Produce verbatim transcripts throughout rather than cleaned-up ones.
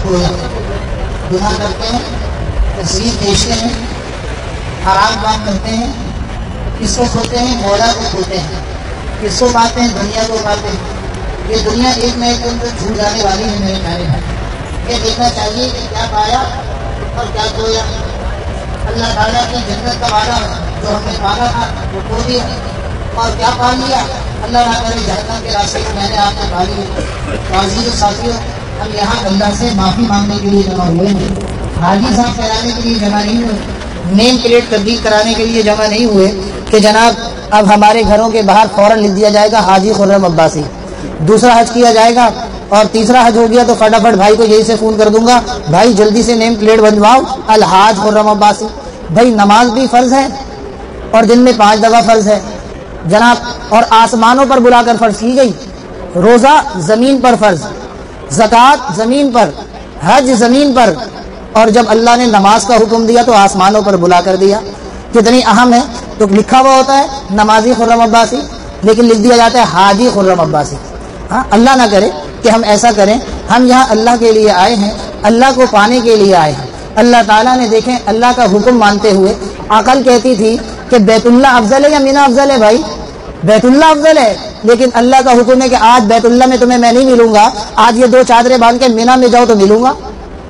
گویا گناہ کرتے ہیں، تصویر کھینچتے ہیں، حرام کام کرتے ہیں، کس کو کھوتے ہیں؟ مولا کو کھوتے ہیں، کس کو پاتے ہیں؟ دنیا کو پاتے ہیں۔ یہ دنیا ایک نہ ایک دن تو چھوٹ جانے والی ہے میرے پیارے بھائی۔ یہ دیکھنا چاہیے کہ کیا پایا اور کیا کھویا۔ اللہ تعالیٰ کی جنت کا وعدہ جو ہم نے پانا تھا وہ کھو دیا، اور کیا پا لیا؟ اللہ نہ کرے جہنم کے راستے کو میں نے آپ کو پا لیا۔ عزیز و ساتھیوں، ہم یہاں اللہ سے معافی مانگنے کے لیے جمع ہوئے ہیں، حاجی صاحب کرانے کے لیے جمع نہیں ہوئے، نیم پلیٹ تبدیل کرانے کے لیے جمع نہیں ہوئے کہ جناب اب ہمارے گھروں کے باہر فوراً لکھ دیا جائے گا حاجی خرم عباسی، دوسرا حج کیا جائے گا، اور تیسرا حج ہو گیا تو فٹافٹ بھائی کو یہی سے فون کر دوں گا، بھائی جلدی سے نیم پلیٹ بنواؤ الحاج خرم عباسی۔ بھائی نماز بھی فرض ہے اور دن میں پانچ دفعہ فرض ہے جناب، اور آسمانوں پر بلا کر فرض کی گئی، روزہ زمین پر فرض، زکوٰۃ زمین پر، حج زمین پر، اور جب اللہ نے نماز کا حکم دیا تو آسمانوں پر بلا کر دیا۔ کتنی اہم ہے، تو لکھا ہوا ہوتا ہے نمازی خرم عباسی، لیکن لکھ دیا جاتا ہے حاجی خرم عباسی۔ ہاں اللہ نہ کرے کہ ہم ایسا کریں، ہم یہاں اللہ کے لیے آئے ہیں، اللہ کو پانے کے لیے آئے ہیں۔ اللہ تعالیٰ نے دیکھیں اللہ کا حکم مانتے ہوئے، عقل کہتی تھی کہ بیت اللہ افضل ہے یا مینا افضل ہے؟ بھائی بیت اللہ افضل ہے، لیکن اللہ کا حکم ہے کہ آج بیت اللہ میں تمہیں میں نہیں ملوں گا، آج یہ دو چادریں باندھ کے مینا میں جاؤ تو ملوں گا۔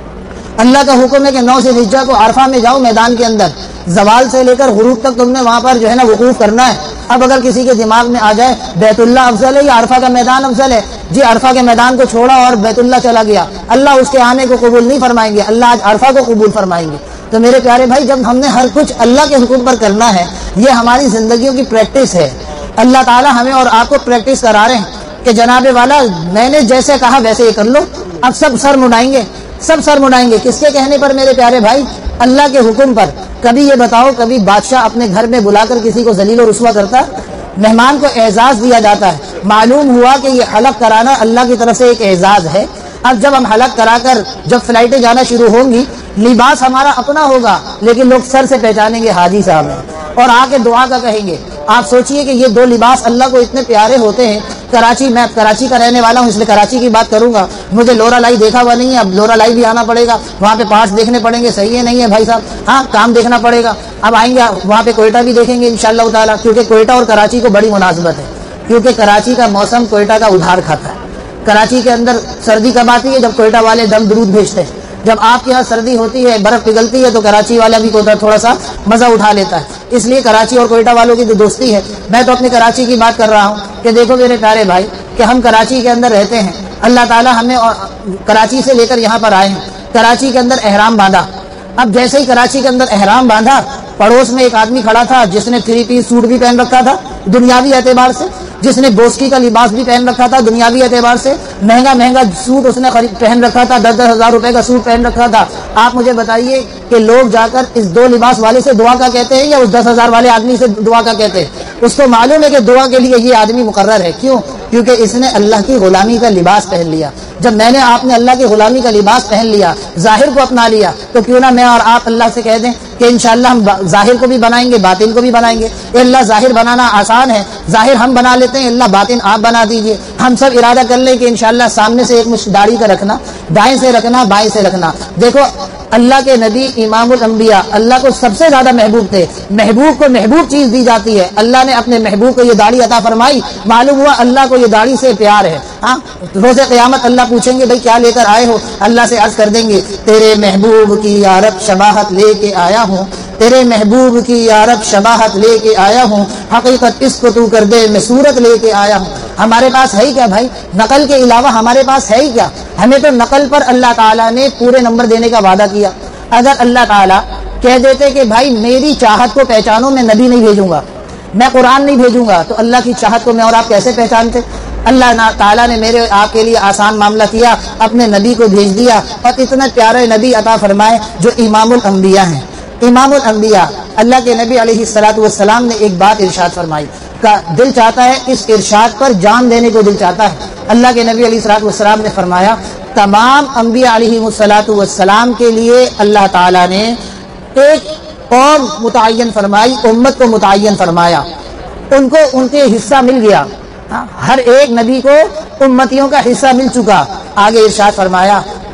اللہ کا حکم ہے کہ نو ذی الحجہ کو عرفہ میں جاؤ، میدان کے اندر زوال سے لے کر غروب تک تم نے وہاں پر جو ہے نا وقوف کرنا ہے۔ اب اگر کسی کے دماغ میں آ جائے بیت اللہ افضل ہے یا عرفہ کا میدان افضل ہے، جی عرفہ کے میدان کو چھوڑا اور بیت اللہ چلا گیا، اللہ اس کے آنے کو قبول نہیں فرمائیں گے، اللہ آج عرفہ کو قبول فرمائیں گے۔ تو میرے پیارے بھائی، جب ہم نے ہر کچھ اللہ کے حکم پر کرنا ہے، یہ ہماری زندگیوں کی پریکٹس ہے۔ اللہ تعالیٰ ہمیں اور آپ کو پریکٹس کرا رہے ہیں کہ جناب والا میں نے جیسے کہا ویسے ہی کر لو۔ اب سب سر مڑائیں گے، سب سر مڑائیں گے، کس کے کہنے پر میرے پیارے بھائی؟ اللہ کے حکم پر۔ کبھی یہ بتاؤ، کبھی بادشاہ اپنے گھر میں بلا کر کسی کو ذلیل و رسوا کرتا؟ مہمان کو اعزاز دیا جاتا ہے۔ معلوم ہوا کہ یہ حلق کرانا اللہ کی طرف سے ایک اعزاز ہے۔ اب جب ہم حلق کرا کر جب فلائٹیں جانا شروع ہوں گی، لباس ہمارا اپنا ہوگا، لیکن لوگ سر سے پہچانیں گے حاجی صاحب ہیں، اور آ کے دعا کا کہیں گے۔ آپ سوچئے کہ یہ دو لباس اللہ کو اتنے پیارے ہوتے ہیں۔ کراچی، میں کراچی کا رہنے والا ہوں، اس لیے کراچی کی بات کروں گا۔ مجھے لورا لائی دیکھا ہوا نہیں ہے، اب لورا لائی بھی آنا پڑے گا، وہاں پہ پارٹس دیکھنے پڑیں گے، صحیح ہے نہیں ہے بھائی صاحب، ہاں کام دیکھنا پڑے گا۔ اب آئیں گے وہاں پہ کوئٹہ بھی دیکھیں گے انشاءاللہ تعالیٰ، کیونکہ کوئٹہ اور کراچی کو بڑی مناسبت ہے، کیونکہ کراچی کا موسم کوئٹہ کا ادھار کھاتا ہے۔ کراچی کے اندر سردی کب آتی ہے؟ جب کوئٹہ والے دم درود بھیجتے ہیں۔ جب آپ کے یہاں سردی ہوتی ہے، برف پگھلتی ہے، تو کراچی والا بھی تھوڑا سا مزہ اٹھا لیتا ہے۔ اس لیے کراچی اور کوئٹہ والوں کی تو دوستی ہے۔ میں تو اپنی کراچی کی بات کر رہا ہوں کہ دیکھو میرے پیارے بھائی کہ ہم کراچی کے اندر رہتے ہیں، اللہ تعالیٰ ہمیں کراچی سے لے کر یہاں پر آئے ہیں، کراچی کے اندر احرام باندھا۔ اب جیسے ہی کراچی کے اندر احرام باندھا، پڑوس میں ایک آدمی کھڑا تھا جس نے تھری پیس سوٹ بھی پہن رکھا تھا دنیاوی اعتبار سے، جس نے بوسکی کا لباس بھی پہن رکھا تھا دنیاوی اعتبار سے، مہنگا مہنگا سوٹ اس نے پہن رکھا تھا، دس دس ہزار روپے کا سوٹ پہن رکھا تھا۔ آپ مجھے بتائیے کہ لوگ جا کر اس دو لباس والے سے دعا کا کہتے ہیں یا اس دس ہزار والے آدمی سے دعا کا کہتے ہیں؟ اس کو معلوم ہے کہ دعا کے لیے یہ آدمی مقرر ہے۔ کیوں؟ کیونکہ اس نے اللہ کی غلامی کا لباس پہن لیا۔ جب میں نے آپ نے اللہ کی غلامی کا لباس پہن لیا، ظاہر کو اپنا لیا، تو کیوں نہ میں اور آپ اللہ سے کہہ دیں کہ انشاءاللہ ہم ظاہر کو بھی بنائیں گے، باطن کو بھی بنائیں گے۔ اے اللہ ظاہر بنانا آسان ہے، ظاہر ہم بنا لیتے ہیں، اللہ باطن آپ بنا دیجئے۔ ہم سب ارادہ کر لیں کہ انشاءاللہ سامنے سے ایک مشت داڑھی کا رکھنا، دائیں سے رکھنا، بائیں سے رکھنا۔ دیکھو اللہ کے نبی امام الانبیاء اللہ کو سب سے زیادہ محبوب تھے، محبوب کو محبوب چیز دی جاتی ہے، اللہ نے اپنے محبوب کو یہ داڑھی عطا فرمائی، معلوم ہوا اللہ کو یہ داڑھی سے پیار ہے۔ ہاں روز قیامت اللہ پوچھیں گے بھائی کیا لے کر آئے ہو؟ اللہ سے عرض کر دیں گے تیرے محبوب کی یا رب شباہت لے کے آیا ہوں، تیرے محبوب کی یا رب شباہت لے کے آیا ہوں، حقیقت اس کو تو کر دے میں صورت لے کے آیا ہوں۔ ہمارے پاس ہے ہی کیا بھائی؟ نقل کے علاوہ ہمارے پاس ہے ہی کیا؟ ہمیں تو نقل پر اللہ تعالیٰ نے پورے نمبر دینے کا وعدہ کیا۔ اگر اللہ تعالیٰ کہہ دیتے کہ بھائی میری چاہت کو پہچانو، میں نبی نہیں بھیجوں گا، میں قرآن نہیں بھیجوں گا، تو اللہ کی چاہت کو میں اور آپ کیسے پہچانتے؟ اللہ تعالیٰ نے میرے آپ کے لیے آسان معاملہ کیا، اپنے نبی کو بھیج دیا، اور اتنا پیارے نبی عطا فرمائے جو امام الانبیاء ہیں۔ امام الانبیاء اللہ کے نبی علیہ الصلوۃ والسلام نے ایک بات ارشاد فرمائی، کا دل چاہتا ہے اس ارشاد پر جان دینے کو دل چاہتا ہے۔ اللہ کے نبی علیہ الصلوۃ والسلام نے فرمایا تمام انبیاء علیہ الصلوۃ والسلام کے لیے اللہ تعالیٰ نے ایک قوم متعین فرمائی، امت کو متعین فرمایا، ان کو ان کے حصہ مل گیا۔ ہر ایک نبی کو امتیوں کا حصہ مل چکا۔ آگے ارشاد فرمایا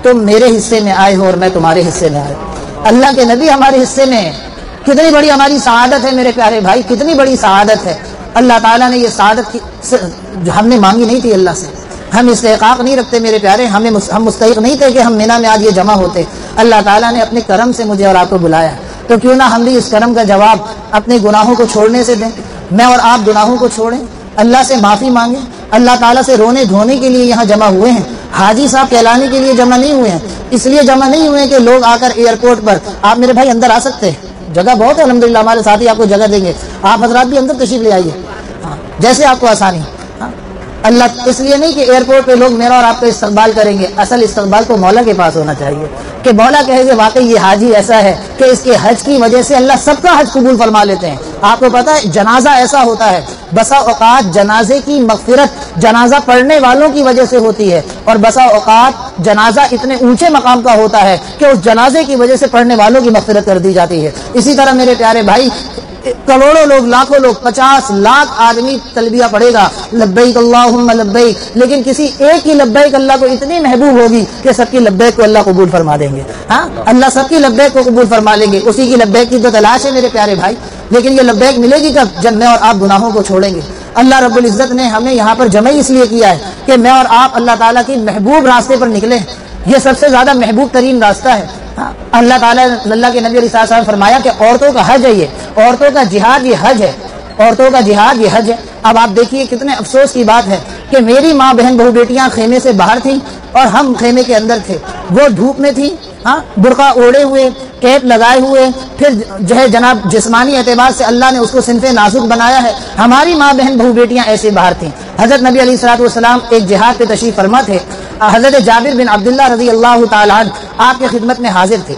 تم میرے حصے میں آئے ہو اور میں تمہارے حصے میں آئے ہوں۔ اللہ کے نبی ہمارے حصے میں ہے، کتنی بڑی ہماری سعادت ہے میرے پیارے بھائی، کتنی بڑی سعادت ہے۔ اللہ تعالیٰ نے یہ سعادت کی ہم نے مانگی نہیں تھی اللہ سے، ہم استحقاق نہیں رکھتے میرے پیارے، ہمیں ہم مستحق نہیں تھے کہ ہم مینا میں آج یہ جمع ہوتے۔ اللہ تعالیٰ نے اپنے کرم سے مجھے اور آپ کو بلایا، تو کیوں نہ ہم بھی اس کرم کا جواب اپنے گناہوں کو چھوڑنے سے دیں۔ میں اور آپ گناہوں کو چھوڑیں، اللہ سے معافی مانگیں، اللہ تعالیٰ سے رونے دھونے کے لیے یہاں جمع ہوئے ہیں، حاجی صاحب کہلانے کے لیے جمع نہیں ہوئے ہیں۔ اس لیے جمع نہیں ہوئے کہ لوگ آ کر ایئرپورٹ پر، آپ میرے بھائی اندر آ سکتے ہیں، جگہ بہت ہے الحمدللہ، ہمارے ساتھی آپ کو جگہ دیں گے، آپ حضرات بھی اندر تشریف لے آئیے جیسے آپ کو آسانی۔ اللہ اس لیے نہیں کہ ایئرپورٹ پہ لوگ میرا اور آپ کا استقبال کریں گے، اصل استقبال تو مولا کے پاس ہونا چاہیے کہ مولا کہے کہ واقعی یہ حاجی ایسا ہے کہ اس کے حج کی وجہ سے اللہ سب کا حج قبول فرما لیتے ہیں۔ آپ کو پتا ہے جنازہ ایسا ہوتا ہے، بسا اوقات جنازے کی مغفرت جنازہ پڑھنے والوں کی وجہ سے ہوتی ہے، اور بسا اوقات جنازہ اتنے اونچے مقام کا ہوتا ہے کہ اس جنازے کی وجہ سے پڑھنے والوں کی مغفرت کر دی جاتی ہے۔ اسی طرح میرے پیارے بھائی کروڑوں لوگ، لاکھوں لوگ، پچاس لاکھ آدمی تلبیہ پڑھے گا لبیک اللہم لبیک، لیکن کسی ایک کی لبیک اللہ کو اتنی محبوب ہوگی کہ سب کی لبیک کو اللہ قبول فرما دیں گے۔ ہاں اللہ سب کی لبیک کو قبول فرما لیں گے، اسی کی لبیک کی تو تلاش ہے میرے پیارے بھائی۔ لیکن یہ لبیک ملے گی کب؟ جب میں اور آپ گناہوں کو چھوڑیں گے۔ اللہ رب العزت نے ہمیں یہاں پر جمع اس لیے کیا ہے کہ میں اور آپ اللہ تعالیٰ کی محبوب راستے پر نکلیں، یہ سب سے زیادہ محبوب ترین راستہ ہے۔ اللہ تعالیٰ اللہ کے نبی علیہ السلام نے فرمایا کہ عورتوں کا حج ہے، یہ عورتوں کا جہاد یہ حج ہے، عورتوں کا جہاد یہ حج ہے۔ اب آپ دیکھیے کتنے افسوس کی بات ہے کہ میری ماں بہن بہو بیٹیاں خیمے سے باہر تھیں اور ہم خیمے کے اندر تھے، وہ دھوپ میں تھیں، ہاں برقع اوڑے ہوئے، کیپ لگائے ہوئے، پھر جو ہے جناب جسمانی اعتبار سے اللہ نے اس کو صنف نازک بنایا ہے۔ ہماری ماں بہن بہو بیٹیاں ایسے باہر تھیں۔ حضرت نبی علیہ الصلوۃ والسلام ایک جہاد پہ تشریف فرما تھے، حضرت جابر بن عبداللہ رضی اللہ تعالیٰ عنہ آپ کی خدمت میں حاضر تھے۔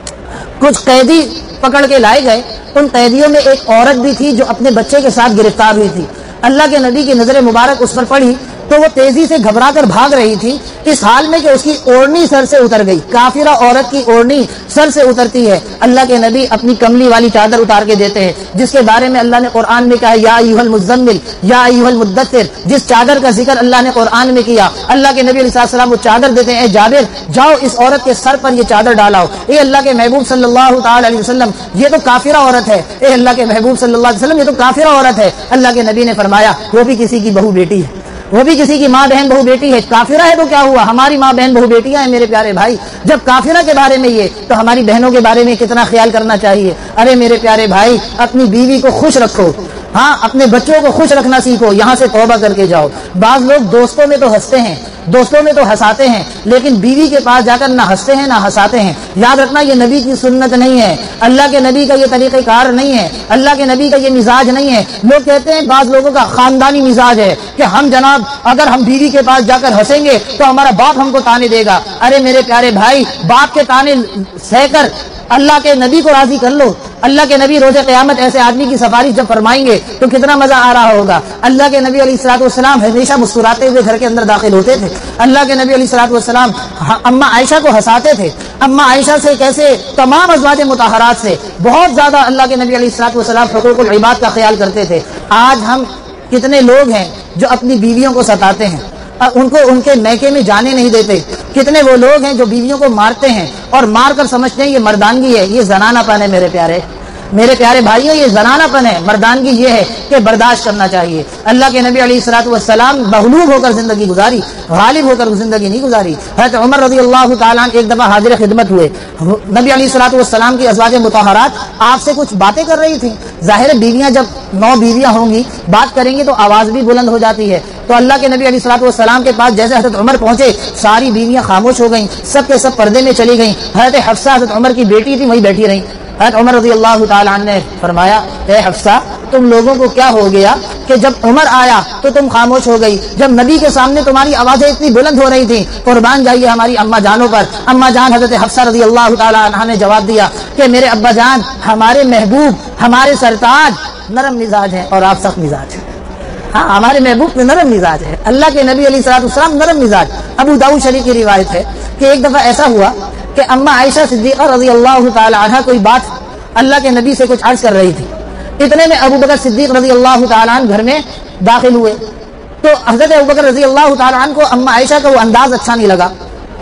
کچھ قیدی پکڑ کے لائے گئے، ان قیدیوں میں ایک عورت بھی تھی جو اپنے بچے کے ساتھ گرفتار ہوئی تھی۔ اللہ کے نبی کی نظر مبارک اس پر پڑی تو وہ تیزی سے گھبرا کر بھاگ رہی تھی، اس حال میں کہ اس کی اوڑھنی سر سے اتر گئی۔ کافرہ عورت کی اوڑھنی سر سے اترتی ہے، اللہ کے نبی اپنی کملی والی چادر اتار کے دیتے ہیں، جس کے بارے میں اللہ نے قرآن میں کہا یا ایھا المزمل یا ایھا المدثر، جس چادر کا ذکر اللہ نے قرآن میں کیا، اللہ کے نبی علیہ السلام وہ چادر دیتے ہیں، اے جابر جاؤ اس عورت کے سر پر یہ چادر ڈالاؤ۔ اے اللہ کے محبوب صلی اللہ تعالی علیہ وسلم یہ تو کافرہ عورت ہے، اے اللہ کے محبوب صلی اللہ علیہ وسلم یہ تو کافرہ عورت ہے۔ اللہ کے نبی نے فرمایا وہ بھی کسی کی بہو بیٹی ہے، وہ بھی کسی کی ماں بہن بہو بیٹی ہے، کافرہ ہے تو کیا ہوا، ہماری ماں بہن بہو بیٹیاں ہیں میرے پیارے بھائی۔ جب کافرہ کے بارے میں یہ تو ہماری بہنوں کے بارے میں کتنا خیال کرنا چاہیے۔ ارے میرے پیارے بھائی اپنی بیوی کو خوش رکھو، ہاں اپنے بچوں کو خوش رکھنا سیکھو، یہاں سے توبہ کر کے جاؤ۔ بعض لوگ دوستوں میں تو ہنستے ہیں، دوستوں میں تو ہنساتے ہیں، لیکن بیوی کے پاس جا کر نہ ہنستے ہیں نہ ہنساتے ہیں۔ یاد رکھنا یہ نبی کی سنت نہیں ہے، اللہ کے نبی کا یہ طریقہ کار نہیں ہے، اللہ کے نبی کا یہ مزاج نہیں ہے۔ لوگ کہتے ہیں بعض لوگوں کا خاندانی مزاج ہے کہ ہم جناب اگر ہم بیوی کے پاس جا کر ہنسیں گے تو ہمارا باپ ہم کو تانے دے گا۔ ارے میرے پیارے بھائی باپ کے تانے سہ کر اللہ کے نبی کو راضی کر لو۔ اللہ کے نبی روز قیامت ایسے آدمی کی سفارش جب فرمائیں گے تو کتنا مزہ آ رہا ہوگا۔ اللہ کے نبی علیہ الصلوۃ والسلام ہمیشہ مسکراتے ہوئے گھر کے اندر داخل ہوتے تھے۔ اللہ کے نبی علیہ الصلوۃ والسلام اماں عائشہ کو ہنساتے تھے، اماں عائشہ سے کیسے تمام ازواج مطہرات سے بہت زیادہ اللہ کے نبی علیہ الصلوۃ والسلام حقوق العباد کا خیال کرتے تھے۔ آج ہم کتنے لوگ ہیں جو اپنی بیویوں کو ستاتے ہیں، ان کو ان کے میکے میں جانے نہیں دیتے۔ کتنے وہ لوگ ہیں جو بیویوں کو مارتے ہیں اور مار کر سمجھتے ہیں یہ مردانگی ہے، یہ زنانہ پن ہے میرے پیارے میرے پیارے بھائیوں، یہ زنانہ پن ہے۔ مردانگی یہ ہے کہ برداشت کرنا چاہیے۔ اللہ کے نبی علیہ الصلوۃ والسلام مغلوب ہو کر زندگی گزاری، غالب ہو کر زندگی نہیں گزاری۔ حضرت عمر رضی اللہ تعالیٰ عنہ ایک دفعہ حاضر خدمت ہوئے، نبی علیہ الصلوۃ والسلام کی ازواج مطہرات آپ سے کچھ باتیں کر رہی تھیں۔ ظاہر بیویاں جب نو بیویاں ہوں گی بات کریں گی تو آواز بھی بلند ہو جاتی ہے، تو اللہ کے نبی علیہ الصلوۃ والسلام کے پاس جیسے حضرت عمر پہنچے ساری بیویاں خاموش ہو گئیں، سب کے سب پردے میں چلی گئیں۔ حضرت حفصہ حضرت عمر کی بیٹی تھی وہیں بیٹھی رہیں۔ حضرت عمر رضی اللہ تعالیٰ عنہ نے فرمایا اے حفصہ تم لوگوں کو کیا ہو گیا کہ جب عمر آیا تو تم خاموش ہو گئی، جب نبی کے سامنے تمہاری آوازیں اتنی بلند ہو رہی تھیں۔ قربان جائیے ہماری اماں جانوں پر۔ اماں جان حضرت حفصہ رضی اللہ تعالیٰ عنہ نے جواب دیا کہ میرے ابا جان ہمارے محبوب ہمارے سرتاج نرم مزاج ہیں اور آپ سخت مزاج ہیں۔ ہاں ہمارے محبوب میں نرم مزاج ہے، اللہ کے نبی علیہ الصلوۃ والسلام نرم مزاج۔ ابو داؤد شریف کی روایت ہے کہ ایک دفعہ ایسا ہوا کہ اماں عائشہ صدیقہ رضی اللہ تعالی عنہ کوئی بات اللہ کے نبی سے کچھ عرض کر رہی تھی، اتنے میں ابو بکر صدیق رضی اللہ تعالی عنہ گھر میں داخل ہوئے، تو حضرت ابو بکر رضی اللہ تعالی عنہ کو اماں عائشہ کا وہ انداز اچھا نہیں لگا۔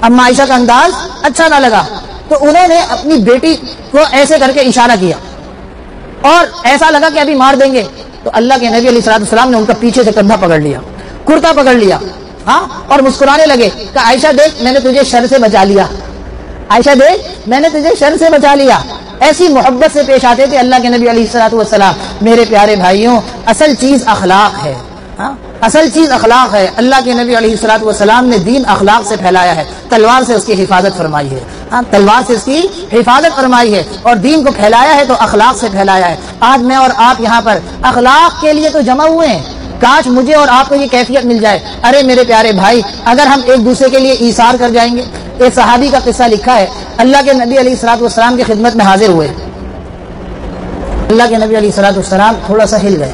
اب عائشہ کا انداز اچھا نہ لگا تو انہوں نے اپنی بیٹی کو ایسے کر کے اشارہ کیا اور ایسا لگا کہ ابھی مار دیں گے. تو اللہ کے نبی علیہ الصلوۃ والسلام نے ان کا پیچھے سے کندھا پکڑ لیا, کرتا پکڑ لیا, ہاں, اور مسکرانے لگے کہ عائشہ دیکھ میں نے تجھے شر سے بچا لیا, عائشہ دیکھ میں نے تجھے شر سے بچا لیا. ایسی محبت سے پیش آتے تھے اللہ کے نبی علیہ الصلوۃ والسلام. میرے پیارے بھائیوں, اصل چیز اخلاق ہے, ہاں, اصل چیز اخلاق ہے. اللہ کے نبی علیہ الصلوۃ والسلام نے دین اخلاق سے پھیلایا ہے, تلوار سے اس کی حفاظت فرمائی ہے, ہاں, تلوار سے اس کی حفاظت فرمائی ہے اور دین کو پھیلایا ہے تو اخلاق سے پھیلایا ہے. آج میں اور آپ یہاں پر اخلاق کے لیے تو جمع ہوئے ہیں. کاش مجھے اور آپ کو یہ کیفیت مل جائے. ارے میرے پیارے بھائی, اگر ہم ایک دوسرے کے لیے ایثار کر جائیں گے. ایک صحابی کا قصہ لکھا ہے, اللہ کے نبی علیہ الصلوۃ والسلام کی خدمت میں حاضر ہوئے. اللہ کے نبی علیہ الصلوۃ والسلام تھوڑا سا ہل گئے.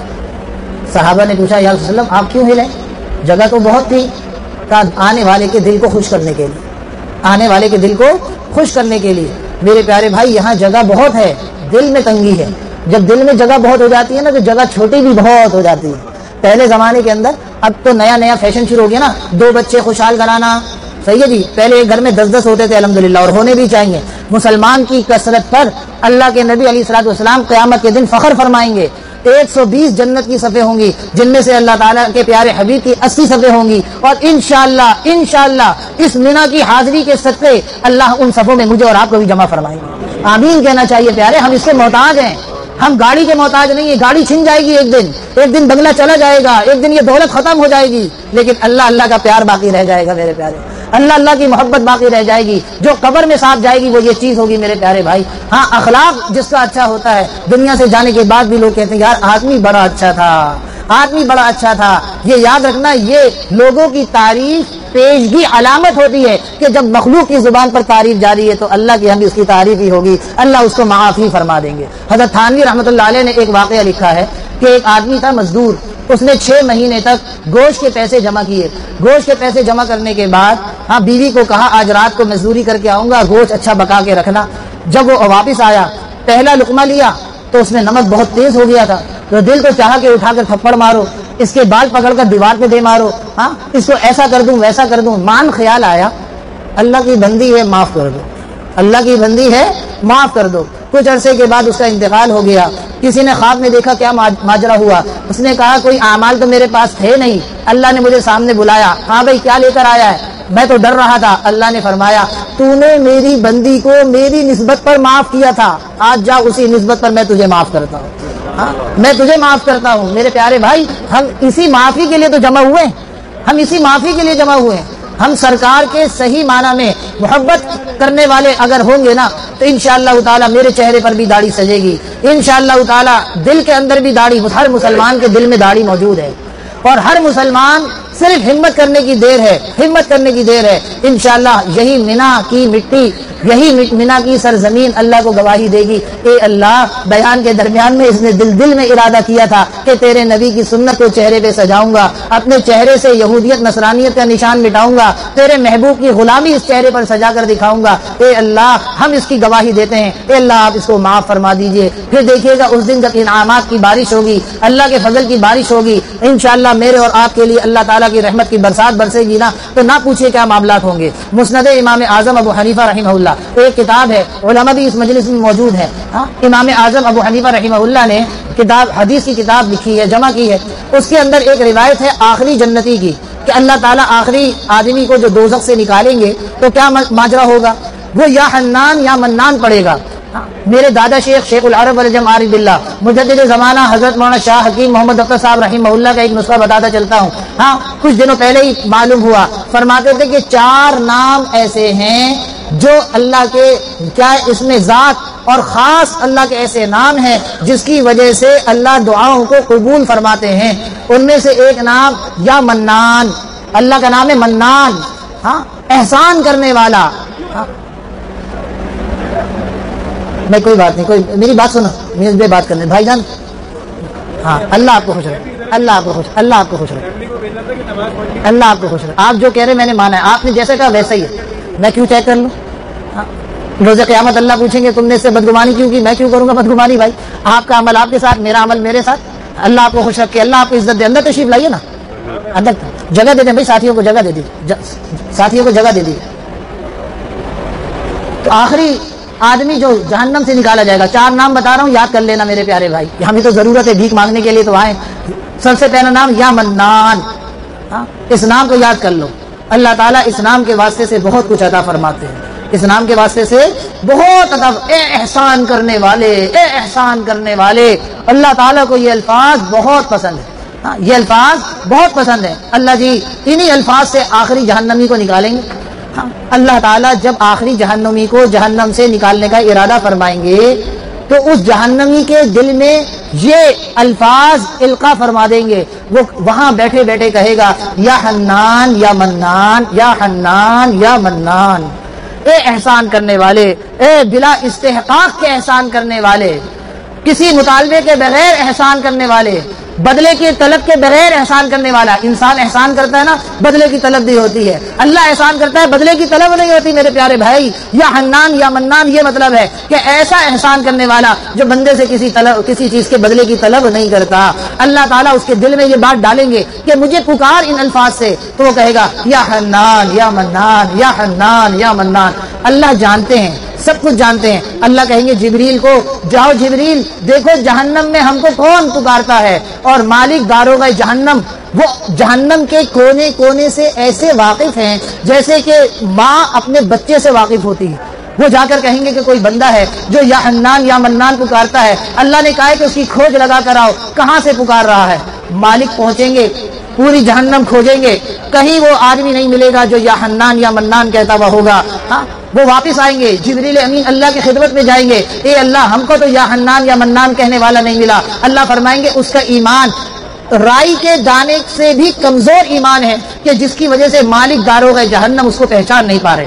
صحابہ نے پوچھا یا رسول اللہ آپ کیوں ہلے؟ جگہ تو بہت تھی. کہا آنے والے کے دل کو خوش کرنے کے لیے, آنے والے کے دل کو خوش کرنے کے لیے. میرے پیارے بھائی, یہاں جگہ بہت ہے, دل میں تنگی ہے. جب دل میں جگہ بہت ہو جاتی ہے نا تو جگہ چھوٹی بھی بہت ہو جاتی ہے. پہلے زمانے کے اندر, اب تو نیا نیا فیشن شروع ہو گیا نا, دو بچے خوشحال کرانا, صحیح ہے جی. پہلے ایک گھر میں دس دس ہوتے تھے الحمدللہ, اور ہونے بھی چاہیے. مسلمان کی کثرت پر اللہ کے نبی علیہ الصلوۃ والسلام قیامت کے دن فخر فرمائیں گے. ایک سو بیس جنت کی صفیں ہوں گی جن میں سے اللہ تعالیٰ کے پیارے حبیب کی اسی صفیں ہوں گی, اور انشاءاللہ انشاءاللہ اس مینا کی حاضری کے صدقے اللہ ان صفوں میں مجھے اور آپ کو بھی جمع فرمائیں گے. آمین کہنا چاہیے پیارے. ہم اس کے محتاج ہیں, ہم گاڑی کے محتاج نہیں ہے. گاڑی چھن جائے گی ایک دن, ایک دن بنگلہ چلا جائے گا, ایک دن یہ دولت ختم ہو جائے گی, لیکن اللہ اللہ کا پیار باقی رہ جائے گا میرے پیارے. اللہ اللہ کی محبت باقی رہ جائے گی. جو قبر میں ساتھ جائے گی وہ یہ چیز ہوگی میرے پیارے بھائی. ہاں, اخلاق جس کا اچھا ہوتا ہے, دنیا سے جانے کے بعد بھی لوگ کہتے ہیں یار آدمی بڑا اچھا تھا, آدمی بڑا اچھا تھا. یہ یاد رکھنا, یہ لوگوں کی تعریف پیشگی علامت ہوتی ہے کہ جب مخلوق کی زبان پر تعریف جاری ہے تو اللہ کی ہم اس کی تعریف ہی ہوگی, اللہ اس کو معافی فرما دیں گے. حضرت تھانوی رحمۃ اللہ علیہ نے ایک واقعہ لکھا ہے کہ ایک آدمی تھا مزدور, اس نے چھ مہینے تک گوشت کے پیسے جمع کیے. گوشت کے پیسے جمع کرنے کے بعد ہاں بیوی کو کہا آج رات کو مزدوری کر کے آؤں گا, گوشت اچھا پکا کے رکھنا. جب وہ واپس آیا, پہلا لقمہ لیا تو اس میں نمک بہت تیز ہو گیا تھا, تو دل تو چاہا کہ اٹھا کر تھپڑ مارو, اس کے بال پکڑ کر دیوار پہ دے مارو, ہاں اس کو ایسا کر دوں ویسا کر دوں. مان خیال آیا اللہ کی بندی ہے معاف کر دو, اللہ کی بندی ہے معاف کر دو. کچھ عرصے کے بعد اس کا انتقال ہو گیا. کسی نے خواب میں دیکھا کیا ماجرا ہوا, اس نے کہا کوئی اعمال تو میرے پاس تھے نہیں, اللہ نے مجھے سامنے بلایا, ہاں بھائی کیا لے کر آیا ہے؟ میں تو ڈر رہا تھا. اللہ نے فرمایا تو نے میری بندی کو میری نسبت پر معاف کیا تھا, آج جا اسی نسبت پر میں تجھے معاف کرتا ہوں, ہاں میں تجھے معاف کرتا ہوں. میرے پیارے بھائی, ہم اسی معافی کے لیے تو جمع ہوئے ہیں, ہم اسی معافی کے لیے جمع ہوئے ہیں. ہم سرکار کے صحیح معنی میں محبت کرنے والے اگر ہوں گے نا تو انشاءاللہ تعالی میرے چہرے پر بھی داڑھی سجے گی, انشاءاللہ تعالی دل کے اندر بھی داڑھی, ہر مسلمان کے دل میں داڑھی موجود ہے, اور ہر مسلمان صرف ہمت کرنے کی دیر ہے, ہمت کرنے کی دیر ہے. انشاءاللہ یہی مینا کی مٹی, یہی مینا کی سرزمین اللہ کو گواہی دے گی. اے اللہ, بیان کے درمیان میں اس نے دل دل میں ارادہ کیا تھا کہ تیرے نبی کی سنت کو چہرے پہ سجاؤں گا, اپنے چہرے سے یہودیت نصرانیت کا نشان مٹاؤں گا, تیرے محبوب کی غلامی اس چہرے پر سجا کر دکھاؤں گا. اے اللہ, ہم اس کی گواہی دیتے ہیں, اے اللہ آپ اس کو معاف فرما دیجئے. پھر دیکھیے گا اس دن جب انعامات کی بارش ہوگی, اللہ کے فضل کی بارش ہوگی, انشاءاللہ میرے اور آپ کے لیے اللہ تعالیٰ کی رحمت کی برسات برسے گی نا, تو نہ پوچھیے کیا معاملات ہوں گے. مسند امام اعظم ابو حنیفہ رحمہ اللہ ایک کتاب ہے, علماء بھی اس مجلس میں موجود ہے. امام اعظم ابو حنیفہ رحمہ اللہ نے کتاب, حدیث کی کتاب لکھی ہے, جمع کی ہے. اس کے اندر ایک روایت ہے آخری جنتی کی کہ اللہ تعالیٰ آخری آدمی کو جو دوزخ سے نکالیں گے تو کیا ماجرا ہوگا, وہ یا حنان یا منان پڑے گا. میرے دادا شیخ شیخ العرب والجم عارف باللہ مجدد زمانہ حضرت مولانا شاہ حکیم محمد افضل صاحب رحمہ اللہ کا ایک نسخہ بتاتا چلتا ہوں. ہاں کچھ دنوں پہلے ہی معلوم ہوا, فرماتے تھے کہ چار نام ایسے ہیں جو اللہ کے, کیا اس میں ذات اور خاص اللہ کے ایسے نام ہیں جس کی وجہ سے اللہ دعاؤں کو قبول فرماتے ہیں. ان میں سے ایک نام یا منان, اللہ کا نام ہے منان, ہاں احسان کرنے والا. ہاں میں کوئی بات نہیں, کوئی میری بات سنو, میرے بات کرنے بھائی جان. ہاں اللہ آپ کو خوش رکھے, اللہ آپ کو خوش, اللہ آپ کو خوش رکھے, اللہ آپ کو خوش رکھے. آپ جو کہہ رہے میں نے مانا ہے, آپ نے جیسا کہا ویسا ہی ہے, میں کیوں چیک کر لوں؟ روز قیامت اللہ پوچھیں گے تم نے اس سے بدگمانی کیوں کی, میں کیوں کروں گا بدگمانی بھائی؟ آپ کا عمل آپ کے ساتھ, میرا عمل میرے ساتھ. اللہ آپ کو خوش رکھے, اللہ آپ کو عزت دے. اندر تشریف لائیے نا, اندر جگہ دے دیں بھائی, ساتھیوں کو جگہ دے دی, ساتھیوں کو جگہ دے دی. تو آخری آدمی جو جہنم سے نکالا جائے گا، چار نام بتا رہا ہوں، یاد کر لینا میرے پیارے بھائی، ہمیں تو ضرورت ہے بھیک مانگنے کے لیے تو آئے. سب سے پہلا نام یا منان، ہاں اس نام کو یاد کر لو. اللہ تعالیٰ اس نام کے واسطے سے بہت کچھ عطا فرماتے ہیں، اس نام کے واسطے سے بہت عطا. اے احسان کرنے والے، اے احسان کرنے والے، اللہ تعالیٰ کو یہ الفاظ بہت پسند ہے. ہاں یہ الفاظ بہت پسند ہے. اللہ جی انہی الفاظ سے آخری جہنمی کو نکالیں گے. ہاں اللہ تعالیٰ جب آخری جہنمی کو جہنم سے نکالنے کا ارادہ فرمائیں گے تو اس جہنمی کے دل میں یہ الفاظ القا فرما دیں گے. وہ وہاں بیٹھے بیٹھے کہے گا یا حنان یا منان، یا حنان یا منان، اے احسان کرنے والے، اے بلا استحقاق کے احسان کرنے والے، کسی مطالبے کے بغیر احسان کرنے والے، بدلے کی طلب کے بغیر احسان کرنے والا. انسان احسان کرتا ہے نا، بدلے کی طلب بھی ہوتی ہے. اللہ احسان کرتا ہے، بدلے کی طلب نہیں ہوتی میرے پیارے بھائی. یا حنان یا منان یہ مطلب ہے کہ ایسا احسان کرنے والا جو بندے سے کسی طلب کسی چیز کے بدلے کی طلب نہیں کرتا. اللہ تعالیٰ اس کے دل میں یہ بات ڈالیں گے کہ مجھے پکار ان الفاظ سے، تو وہ کہے گا یا حنان یا منان، یا حنان یا منان. اللہ جانتے ہیں، سب کچھ جانتے ہیں. اللہ کہیں گے جبریل کو، جاؤ جبریل دیکھو جہنم میں ہم کو کون پکارتا ہے. اور مالک داروغ جہنم وہ جہنم کے کونے کونے سے ایسے واقف ہیں جیسے کہ ماں اپنے بچے سے واقف ہوتی ہے. وہ جا کر کہیں گے کہ کوئی بندہ ہے جو یا حنان یا منان پکارتا ہے. اللہ نے کہا ہے کہ اس کی کھوج لگا کر آؤ، کہاں سے پکار رہا ہے. مالک پہنچیں گے، پوری جہنم کھوجیں گے، کہیں وہ آدمی نہیں ملے گا جو یا حنان یا منان کہتا ہوا ہوگا. ہاں وہ واپس آئیں گے، جبریل امین اللہ کی خدمت میں جائیں گے، اے اللہ ہم کو تو یا حنان یا منان کہنے والا نہیں ملا. اللہ فرمائیں گے اس کا ایمان رائی کے دانے سے بھی کمزور ایمان ہے کہ جس کی وجہ سے مالک داروغ جہنم اس کو پہچان نہیں پا رہے.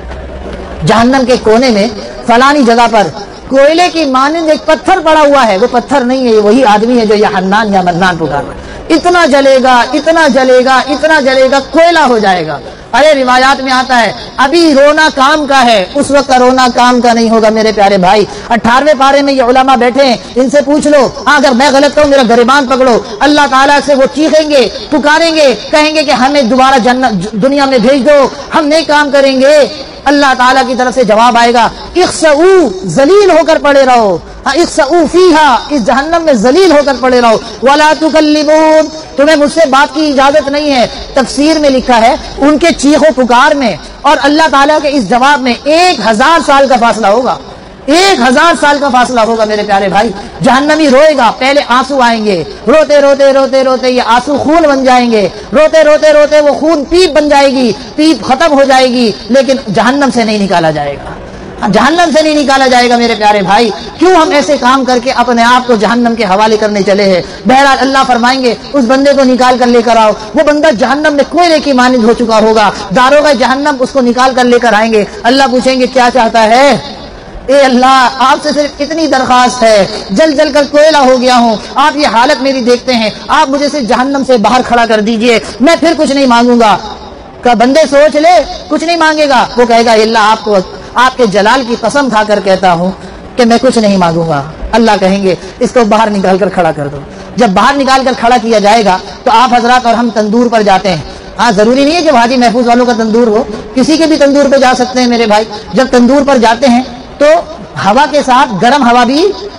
جہنم کے کونے میں فلانی جگہ پر کوئلے کی مانند ایک پتھر پڑا ہوا ہے. وہ پتھر نہیں ہے، وہی آدمی ہے جو یا حنان یا منان پکار رہا ہے. اتنا جلے گا، اتنا جلے گا، اتنا جلے گا، کوئلہ ہو جائے گا. ارے روایات میں آتا ہے ابھی رونا کام کا ہے، اس وقت رونا کام کا نہیں ہوگا میرے پیارے بھائی. اٹھارہویں پارے میں یہ علماء بیٹھے ہیں، ان سے پوچھ لو، ہاں اگر میں غلط ہوں میرا گریبان پکڑو. اللہ تعالیٰ سے وہ چیخیں گے، پکاریں گے، کہیں گے کہ ہمیں دوبارہ جنت دنیا میں بھیج دو، ہم نئے کام کریں گے. اللہ تعالیٰ کی طرف سے جواب آئے گا اخسؤ، ذلیل ہو کر پڑے رہو. اخسؤ فیہا، اس جہنم میں ذلیل ہو کر پڑے رہو. ولا تکلمون، تمہیں مجھ سے بات کی اجازت نہیں ہے. تفسیر میں لکھا ہے ان کے چیخ و پکار میں اور اللہ تعالیٰ کے اس جواب میں ایک ہزار سال کا فاصلہ ہوگا. ایک ہزار سال کا فاصلہ ہوگا میرے پیارے بھائی. جہنمی روئے گا، پہلے آنسو آئیں گے، روتے روتے روتے روتے یہ آنسو خون بن جائیں گے، روتے روتے روتے وہ خون پیپ بن جائے گی، پیپ ختم ہو جائے گی، لیکن جہنم سے نہیں نکالا جائے گا. جہنم سے نہیں نکالا جائے گا میرے پیارے بھائی. کیوں ہم ایسے کام کر کے اپنے آپ کو جہنم کے حوالے کرنے چلے ہیں. بہرحال اللہ فرمائیں گے اس بندے کو نکال کر لے کر آؤ. وہ بندہ جہنم میں کوئلے کی مانند ہو چکا ہوگا. داروغ جہنم اس کو نکال کر لے کر آئیں گے. اللہ پوچھیں گے کیا چاہتا ہے. اے اللہ آپ سے صرف اتنی درخواست ہے، جل جل کر کوئلہ ہو گیا ہوں، آپ یہ حالت میری دیکھتے ہیں، آپ مجھے صرف جہنم سے باہر کھڑا کر دیجئے، میں پھر کچھ نہیں مانگوں گا. کہ بندے سوچ لے کچھ نہیں مانگے گا. وہ کہے گا اللہ آپ کو آپ کے جلال کی قسم کھا کر کہتا ہوں کہ میں کچھ نہیں مانگوں گا. اللہ کہیں گے اس کو باہر نکال کر کھڑا کر دو. جب باہر نکال کر کھڑا کیا جائے گا تو آپ حضرات اور ہم تندور پر جاتے ہیں. ہاں ضروری نہیں ہے کہ حاجی محفوظ والوں کا تندور ہو، کسی کے بھی تندور پہ جا سکتے ہیں میرے بھائی. جب تندور پر جاتے ہیں تو ہوا کے ساتھ گرم ہوا بھی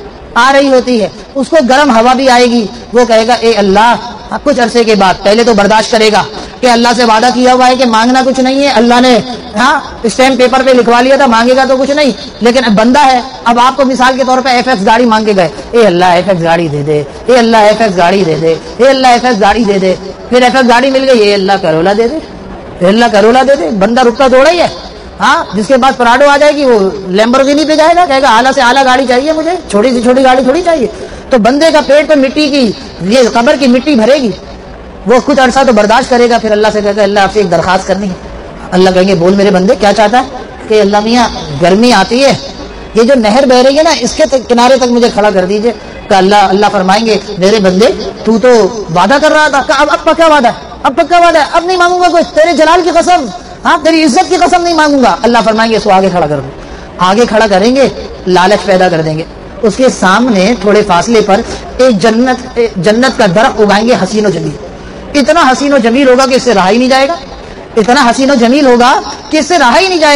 آ رہی ہوتی ہے. اس کو گرم ہوا بھی آئے گی. وہ کہے گا اے اللہ، کچھ عرصے کے بعد پہلے تو برداشت کرے گا کہ اللہ سے وعدہ کیا ہوا ہے کہ مانگنا کچھ نہیں ہے، اللہ نے ہاں اسٹیمپ پیپر پہ لکھوا لیا تھا مانگے گا تو کچھ نہیں، لیکن اب بندہ ہے. اب آپ کو مثال کے طور پہ ایف ایکس گاڑی مانگ کے گئے، اے اللہ ایف ایکس گاڑی دے دے، اے اللہ ایف ایکس گاڑی دے دے، اے اللہ ایف ایکس گاڑی دے دے. پھر ایف ایکس گاڑی مل گئی، اے اللہ کرولا دے دے، اے اللہ کرولا دے دے. بندہ رکتا دوڑا ہی ہے. ہاں جس کے بعد پراڈو آ جائے گی وہ لیمبورگینی پہ جائے گا، کہے گا اعلیٰ سے اعلیٰ گاڑی چاہیے مجھے، چھوٹی سی چھوٹی گاڑی تھوڑی چاہیے. تو بندے کا پیٹ پہ مٹی کی یہ قبر کی مٹی بھرے گی. وہ کچھ عرصہ تو برداشت کرے گا، پھر اللہ سے کہے گا اللہ آپ سے ایک درخواست کرنی ہے. اللہ کہیں گے بول میرے بندے کیا چاہتا ہے. کہ اللہ میاں گرمی آتی ہے، یہ جو نہر بہ رہی ہے نا اس کے کنارے تک مجھے کھڑا کر دیجئے. کہ اللہ اللہ فرمائیں گے میرے بندے تو تو وعدہ کر رہا تھا، کہ اب اب پکا وعدہ ہے، اب پکا وعدہ ہے، اب نہیں مانگوں گا کچھ، تیرے جلال کی قسم، ہاں تیری عزت کی قسم نہیں مانگوں گا. اللہ فرمائیں گے اس کو آگے کھڑا کر دو. آگے کھڑا کریں گے، لالچ پیدا کر دیں گے. اس کے سامنے تھوڑے فاصلے پر ایک جنت جنت کا درخت اگائیں گے حسین و جمیل. اتنا حسین و جمیل ہوگا کہ اس سے رہا ہی نہیں جائے گا. اتنا حسین و جمیل ہوگا کہ اس سے رہا ہی نہیں جائے گا.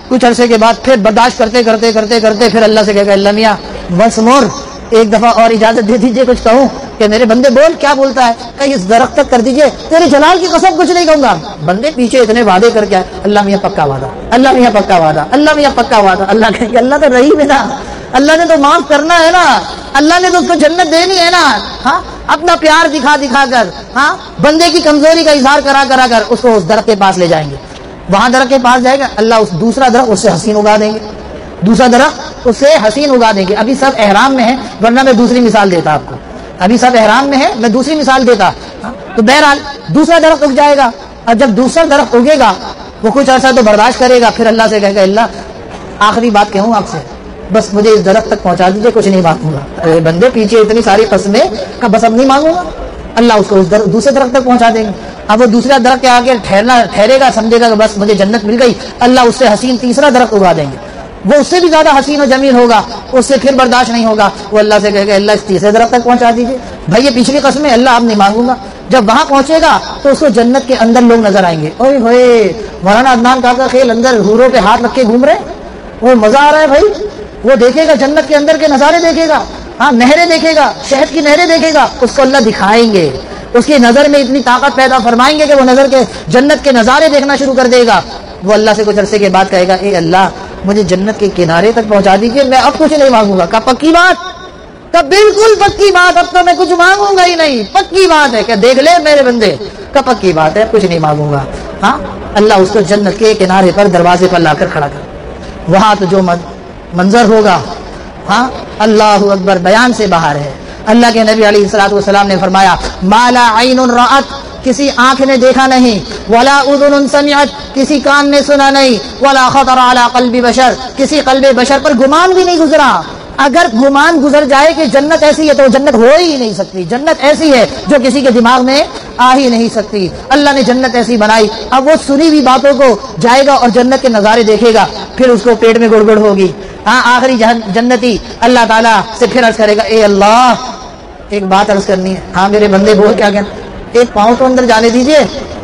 کچھ عرصے کے بعد پھر برداشت کرتے کرتے کرتے کرتے پھر اللہ سے کہے گا اللہ میاں ونس مور ایک دفعہ اور اجازت دے دیجیے کچھ کہوں کہ میرے بندے بول کیا بولتا ہے کہ اس درخت تک کر دیجیے تیرے جلال کی قسم کچھ نہیں کہوں گا. بندے پیچھے اتنے وعدے کر کے آئے اللہ میاں پکا وعدہ اللہ میاں پکا وعدہ اللہ میاں پکا وعدہ. اللہ کہے کہ اللہ تو رحیم ہے نا, اللہ نے تو معاف کرنا ہے نا, اللہ نے تو اس کو جنت دینی ہے نا. ہاں اپنا پیار دکھا دکھا کر ہاں بندے کی کمزوری کا اظہار کرا کرا کر اس کو اس درخت کے پاس لے جائیں گے. وہاں درخت کے پاس جائے گا اللہ اس دوسرا درخت اس سے حسین اگا دیں گے, دوسرا درخت اس سے حسین اگا دیں گے. ابھی سب احرام میں ہے ورنہ میں دوسری مثال دیتا آپ کو, ابھی سب احرام میں ہے میں دوسری مثال دیتا. تو بہرحال دوسرا درخت اگ جائے گا اور جب دوسرا درخت اگے گا وہ کچھ عرصہ تو برداشت کرے گا, پھر اللہ سے کہے گا اللہ آخری بات کہوں آپ سے بس مجھے اس درخت تک پہنچا دیجیے کچھ نہیں مانگوں گا. ارے بندے پیچھے اتنی ساری قسمیں کا بس اب نہیں مانگوں گا. اللہ اس کو اس در... دوسرے درخت تک پہنچا دیں گے. اب وہ دوسرا درخت کے آگے ٹھہرنا ٹھہرے گا سمجھے گا کہ بس مجھے جنت مل گئی, اللہ اس سے حسین تیسرا درخت اگا دیں گے, وہ اس سے بھی زیادہ حسین و جمیل ہوگا, اس سے پھر برداشت نہیں ہوگا, وہ اللہ سے کہے گا اللہ اس تیسرے درخت تک پہنچا دیجیے. بھائی یہ پچھلی قسمیں اللہ اب نہیں مانگوں گا. جب وہاں پہنچے گا تو اس کو جنت کے اندر لوگ نظر آئیں گے. اوئے ہوئے مولانا عدنان کاکا خیل اندر حوروں پہ ہاتھ رکھ کے گھوم رہے, وہ مزہ آ رہا ہے بھائی. وہ دیکھے گا جنت کے اندر کے نظارے دیکھے گا, ہاں نہریں دیکھے گا, شہد کی نہریں دیکھے گا, اس کو اللہ دکھائیں گے, اس کی نظر میں اتنی طاقت پیدا فرمائیں گے کہ وہ نظر کے جنت کے نظارے دیکھنا شروع کر دے گا. وہ اللہ سے کچھ عرصے کے بعد کہے گا اے اللہ مجھے جنت کے کنارے تک پہنچا دیجیے, میں اب کچھ نہیں مانگوں گا. کا پکی بات, کا بالکل پکی بات, اب تو میں کچھ مانگوں گا ہی نہیں, پکی بات ہے کہ دیکھ لے میرے بندے کا پکی بات ہے کچھ نہیں مانگوں گا. ہاں اللہ اس کو جنت کے کنارے پر دروازے پر لا کر کھڑا کر, وہاں تو جو منظر ہوگا ہاں اللہ اکبر بیان سے باہر ہے. اللہ کے نبی علیہ الصلوۃ والسلام نے فرمایا مالا عین رأت کسی آنکھ نے دیکھا نہیں, ولا اذن سمعت کسی کان نے سنا نہیں, ولا خطر علی قلب بشر کسی قلب بشر پر گمان بھی نہیں گزرا. اگر گمان گزر جائے کہ جنت ایسی ہے تو جنت ہو ہی نہیں سکتی. جنت ایسی ہے جو کسی کے دماغ میں آ ہی نہیں سکتی. اللہ نے جنت ایسی بنائی. اب وہ سنی ہوئی باتوں کو جائے گا اور جنت کے نظارے دیکھے گا, پھر اس کو پیٹ میں گڑ گڑ ہوگی. ہاں آخری جنتی اللہ تعالیٰ سے پھر عرض کرے گا اے اللہ ایک بات عرض کرنی ہے. ہاں میرے بندے بول کیا کہنا, ایک پاؤں تو اندر جانے دیجئے,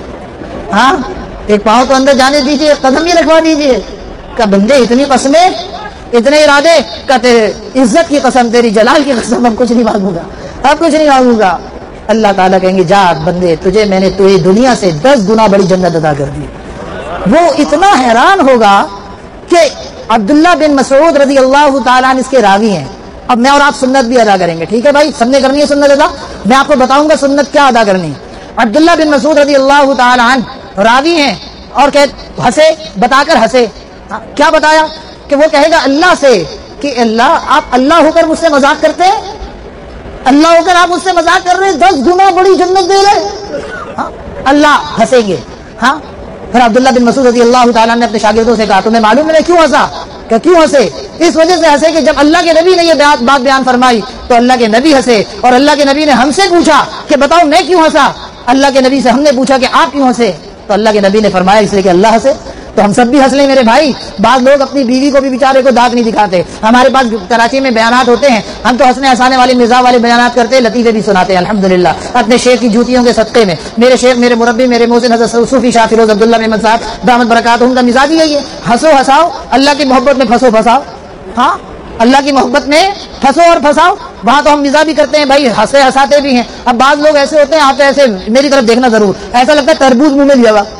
ہاں ایک پاؤں تو اندر جانے دیجئے, قدم ہی رکھوا دیجئے. کہ بندے اتنی قسمیں اتنے ارادے, کہتے عزت کی قسم تیری جلال کی قسم اب کچھ نہیں مانگوں گا, اب کچھ نہیں مانگوں گا. اللہ تعالیٰ کہیں گے جا بندے تجھے میں نے تجھے دنیا سے دس گنا بڑی جنت عطا کر دی. وہ اتنا حیران ہوگا کہ عبداللہ بن مسعود رضی اللہ تعالیٰ عنہ اس کے راوی ہیں. اب میں اور آپ سنت بھی ادا کریں گے, ٹھیک ہے بھائی, سب نے کرنی ہے سنت ادا. میں آپ کو بتاؤں گا سنت کیا ادا کرنی. عبداللہ بن مسعود رضی اللہ تعالیٰ عنہ راوی ہیں اور کہ ہنسے بتا کر ہنسے. کیا بتایا کہ وہ کہے گا اللہ سے کہ اللہ آپ اللہ ہو کر مجھ سے مذاق کرتے ہیں, اللہ ہو کر آپ مجھ سے مذاق کر رہے ہیں, دس گنا بڑی جنت دے رہے. اللہ ہنسیں گے. ہاں پھر عبداللہ بن مسعود رضی اللہ تعالیٰ نے اپنے شاگردوں سے کہا تمہیں معلوم ہے میں کیوں ہنسا؟ کہ کیوں ہنسے؟ اس وجہ سے ہنسے کہ جب اللہ کے نبی نے یہ بات بیان فرمائی تو اللہ کے نبی ہنسے, اور اللہ کے نبی نے ہم سے پوچھا کہ بتاؤ میں کیوں ہنسا. اللہ کے نبی سے ہم نے پوچھا کہ آپ کیوں ہنسے, تو اللہ کے نبی نے فرمایا اس لیے کہ اللہ ہنسے. تو ہم سب بھی ہنس لیں میرے بھائی. بعض لوگ اپنی بیوی کو بھی بیچارے کو دانت نہیں دکھاتے. ہمارے پاس کراچی میں بیانات ہوتے ہیں, ہم تو ہنسنے ہنسانے والے مزاح والے بیانات کرتے ہیں, لطیفے بھی سناتے ہیں الحمدللہ اپنے شیخ کی جوتیوں کے صدقے میں. میرے شیخ میرے مربی میرے محسن حضرت صوفی شاہ فیروز عبداللہ محمد صاحب دامت برکات ان کا مزاج یہی ہے, ہنسو ہنساؤ, اللہ کی محبت میں پھنسو پھنساؤ. ہاں اللہ کی محبت میں پھنسو اور پھنساؤ. وہاں تو ہم مزاح بھی کرتے ہیں بھائی, ہنسے ہنساتے بھی ہیں. اب بعض لوگ ایسے ہوتے ہیں, آپ ایسے میری طرف دیکھنا ضرور, ایسا لگتا ہے تربوز منہ میں لیا ہوا.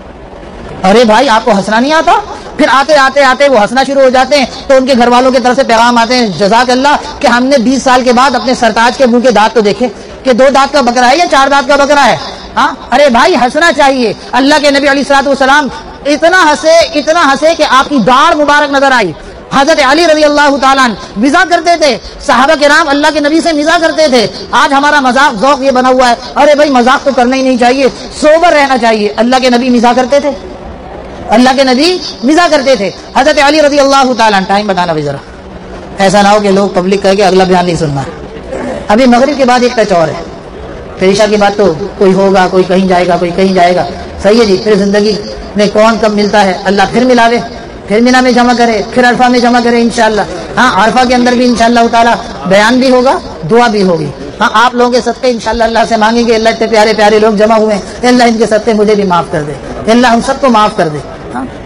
ارے بھائی آپ کو ہنسنا نہیں آتا؟ پھر آتے آتے آتے وہ ہنسنا شروع ہو جاتے ہیں تو ان کے گھر والوں کی طرف سے پیغام آتے ہیں جزاک اللہ کہ ہم نے بیس سال کے بعد اپنے سرتاج کے منہ کے دانت تو دیکھے کہ دو دانت کا بکرا ہے یا چار دانت کا بکرا ہے. ہاں ارے بھائی ہنسنا چاہیے. اللہ کے نبی علیہ الصلوۃ والسلام اتنا ہنسے اتنا ہنسے کہ آپ کی داڑھ مبارک نظر آئی. حضرت علی رضی اللہ تعالیٰ عنہ مزاح کرتے تھے, صحابہ کرام اللہ کے نبی سے مزاح کرتے تھے. آج ہمارا مذاق ذوق یہ بنا ہوا ہے, ارے بھائی مذاق تو کرنا ہی نہیں چاہیے, سوبر رہنا چاہیے. اللہ کے نبی مزاح کرتے تھے, اللہ کے نبی مزاح کرتے تھے. حضرت علی رضی اللہ تعالیٰ عنہ, ٹائم بتانا بھی ذرا, ایسا نہ ہو کہ لوگ پبلک کہے کہ اگلا بیان نہیں سننا. ابھی مغرب کے بعد ایک ٹچ اور ہے, پھر عشاء کی بات تو کوئی ہوگا, کوئی کہیں جائے گا, کوئی کہیں جائے گا. صحیح ہے جی. پھر زندگی میں کون کب ملتا ہے, اللہ پھر ملاوے, پھر مینا میں جمع کرے, پھر عرفہ میں جمع کرے انشاءاللہ. ہاں عرفہ کے اندر بھی انشاءاللہ تعالیٰ بیان بھی ہوگا, دعا بھی ہوگی. ہاں آپ لوگوں کے صدقے انشاءاللہ اللہ سے مانگیں گے, اللہ اتنے پیارے پیارے لوگ جمع ہوئے ہیں, اللہ ان کے صدقے مجھے بھی معاف کر دے, اللہ ہم سب کو معاف کر دے. ہاں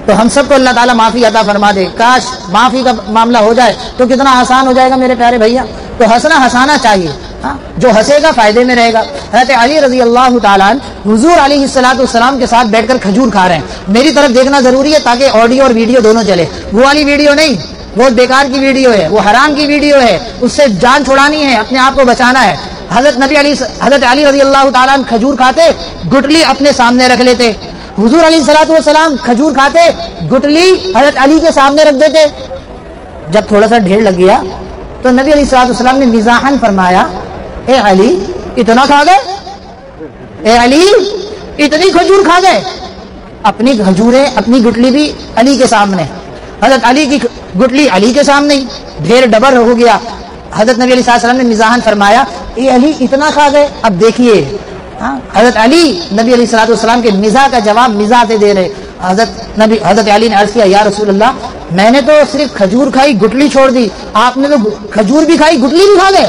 تو ہم سب کو اللہ تعالیٰ معافی عطا فرما دے. کاش معافی کا معاملہ ہو جائے تو کتنا آسان ہو جائے گا میرے پیارے بھیا. تو ہنسنا ہنسانا چاہیے, ہاں جو ہنسے گا فائدے میں رہے گا. حضرت علی رضی اللہ تعالیٰ حضور علیہ الصلوۃ والسلام کے ساتھ بیٹھ کر کھجور کھا رہے ہیں. میری طرف دیکھنا ضروری ہے تاکہ آڈیو اور ویڈیو دونوں چلے. وہ والی ویڈیو نہیں, وہ بیکار کی ویڈیو ہے, وہ حرام کی ویڈیو ہے, اس سے جان چھڑانی ہے, اپنے آپ کو بچانا ہے. حضرت نبی علی حضرت علی رضی اللہ تعالیٰ کھجور کھاتے, گٹلی اپنے سامنے رکھ لیتے. حضور علیہ الصلوۃ والسلام کھجور کھاتے, گٹلی حضرت علی کے سامنے رکھ دیتے. جب تھوڑا سا ڈھیر لگ گیا تو نبی علیہ الصلوۃ والسلام نے مزاحاً فرمایا, اے علی اتنا کھا گئے, اے علی اتنی کھجور کھا گئے. اپنی کھجوریں اپنی گٹلی بھی علی کے سامنے, حضرت علی کی گٹلی علی کے سامنے, ڈھیر ڈبر ہو گیا. حضرت نبی علیہ السلام نے مزاحاً فرمایا, اے علی اتنا کھا گئے. اب دیکھیے حضرت علی نبی علیہ الصلوۃ والسلام کے مزاح کا جواب مزاح سے دے رہے. حضرت نبی حضرت علی نے عرض کیا, یا رسول اللہ میں نے تو صرف کھجور کھائی, گٹلی چھوڑ دی, آپ نے تو کھجور بھی کھائی گٹلی بھی کھا گئے.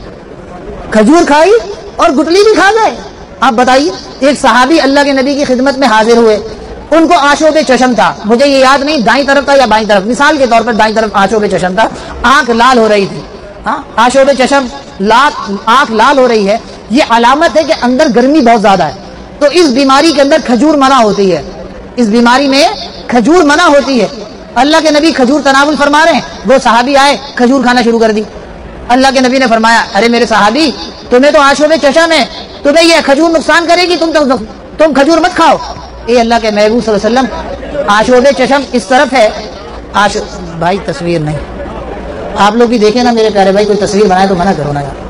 کھجور کھائی اور گٹلی بھی کھا گئے. آپ بتائیے, ایک صحابی اللہ کے نبی کی خدمت میں حاضر ہوئے, ان کو آنسوں پہ چشم تھا, مجھے یہ یاد نہیں دائیں طرف تھا یا بائیں طرف, مثال کے طور پر دائیں طرف آنسوں پہ چشم تھا, آنکھ لال ہو رہی تھی. ہاں آنسوں پہ چشم لال, آنکھ لال ہو رہی ہے, یہ علامت ہے کہ اندر گرمی بہت زیادہ ہے. تو اس بیماری کے اندر کھجور منع ہوتی ہے, اس بیماری میں کھجور منع ہوتی ہے. اللہ کے نبی کھجور تناول فرما رہے ہیں, وہ صحابی آئے کھجور کھانا شروع کر دی. اللہ کے نبی نے فرمایا, ارے میرے صحابی تمہیں تو آنسوں پہ چشم ہے, تمہیں یہ کھجور نقصان کرے گی, تم تم کھجور مت کھاؤ. اے اللہ کے محبوب صلی اللہ علیہ وسلم آنسوں پہ چشم اس طرف ہے. آش بھائی تصویر نہیں, آپ لوگ بھی دیکھیں نا میرے پیارے بھائی, کوئی تصویر بنائے تو منع کرو نا یار.